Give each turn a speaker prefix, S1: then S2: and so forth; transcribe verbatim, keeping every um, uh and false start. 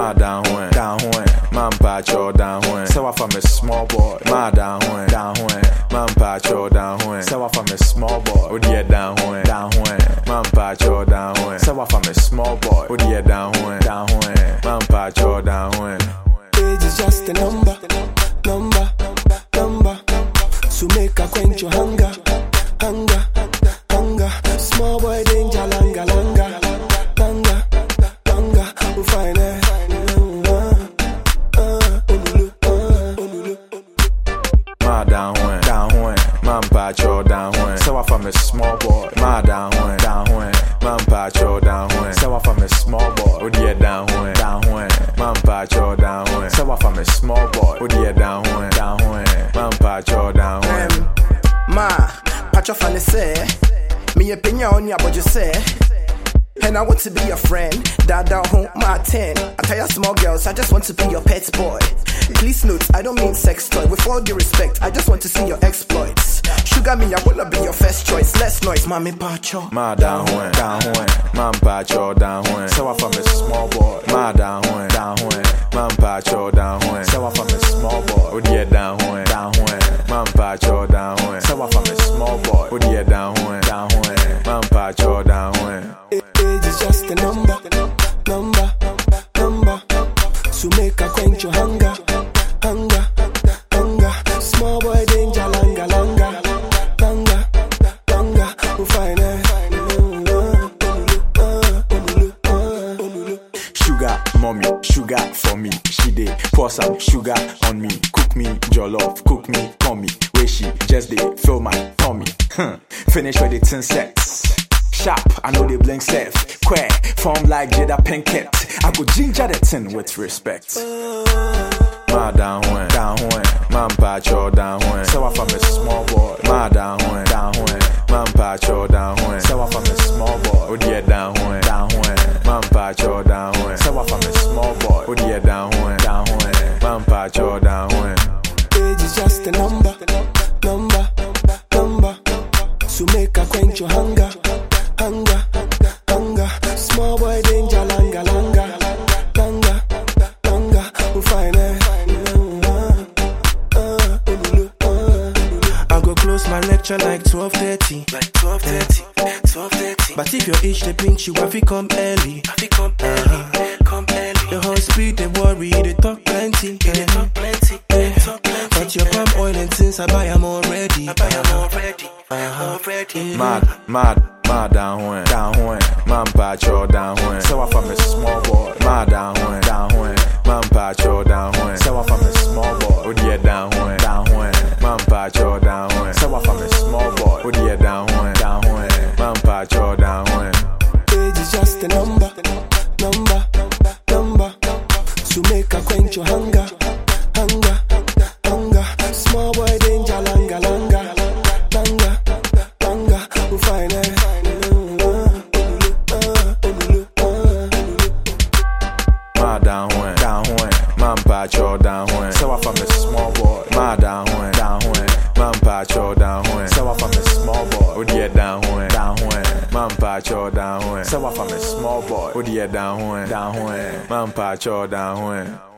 S1: Ma down when, down when, man pacho down when. So if I'm a small boy, ma down when, down when, man pacho down when. So if I'm a small boy, would you down when, down when, man pacho down when. So if I'm a small boy, would you down when, down when, man pacho down when.
S2: Age is just a number, number, number. So make a quench your hunger, hunger, hunger. Small boy danger, langa, langa, langa, langa. We find it.
S1: Ma down when, down when, man pacho down when. So if I'm a small boy, ma down when, down when, man pacho down when. So if I'm a small boy, would you down when, down when, man pacho down when. So if I'm a small boy, would you down when, down when, man pacho down when.
S3: Ma, pacho fan say, me opinion on ya, but you say. And I want to be your friend. Dada home my ten. I tell you small girls, I just want to be your pet boy. Please note, I don't mean sex toy. With all due respect, I just want to see your exploits. Sugar me, I wanna be your first choice. Less noise, mommy pacho.
S1: Ma down when, down when, man pacho down when. So if I'm a small boy, ma down when, down when, man pacho down when. So if I'm a small boy, would you down when, down when, man pacho down when. So if I'm a small boy, would you down when, down when, man pacho down when.
S2: Age is just a number, number, number. So make a quench your hunger, hunger, hunger. Small boy danger, langa, langa, langa, langa. We find it.
S1: Sugar, mommy, sugar for me. She dey pour some sugar on me. Cook me jollof, cook me tummy. Where she just dey fill my tummy. Huh. Finish with the ten sets. Sharp, I know they blink safe. Queer, form like Jada Pinkett. I go ginger the tin with respect. Ma down when, down when, man pacho down when. So if I'm a small boy, ma down when, down when, man pacho down when. So if I'm a small boy, would you down when, down when, man pacho down when. So if I'm a small boy, would you down when, down when, man pacho down when.
S2: Age is just a number, number, number. So make a quench your hunger, hunger, hunger. Small boy danger, langa, langa, langa, langa. We find it. I go close my lecture like twelve thirty,
S3: Like twelve thirty, twelve thirty.
S2: but if your age they pinch you, have to come early.
S3: I fi come early, come early.
S2: Your whole speed they worry, they talk plenty.
S3: They talk plenty, they talk plenty.
S2: But your palm oil and things I buy, I'm already.
S3: I buy them already, already.
S1: Mad, mad, mad down when, down when, man pacho down when. So if I'm a small boy, mad down when, down when, man pacho down when. So if I'm a small boy, would you down when, down when, man pacho down when. So if I'm a small boy, would you down when, down when, man pacho down when.
S2: Age is just a number, number, number. So make a quench your hunger, hunger, hunger. Small boy danger, langa, langa, langa, langa. We find it.
S1: Ma down when, down when, man pacho down when. So if I'm a small boy, ma down when, down when, man pacho down when. So if I'm a small boy, would you down when, down when, man pacho down when. So if I'm a small boy, would you down when, down when, man pacho down when.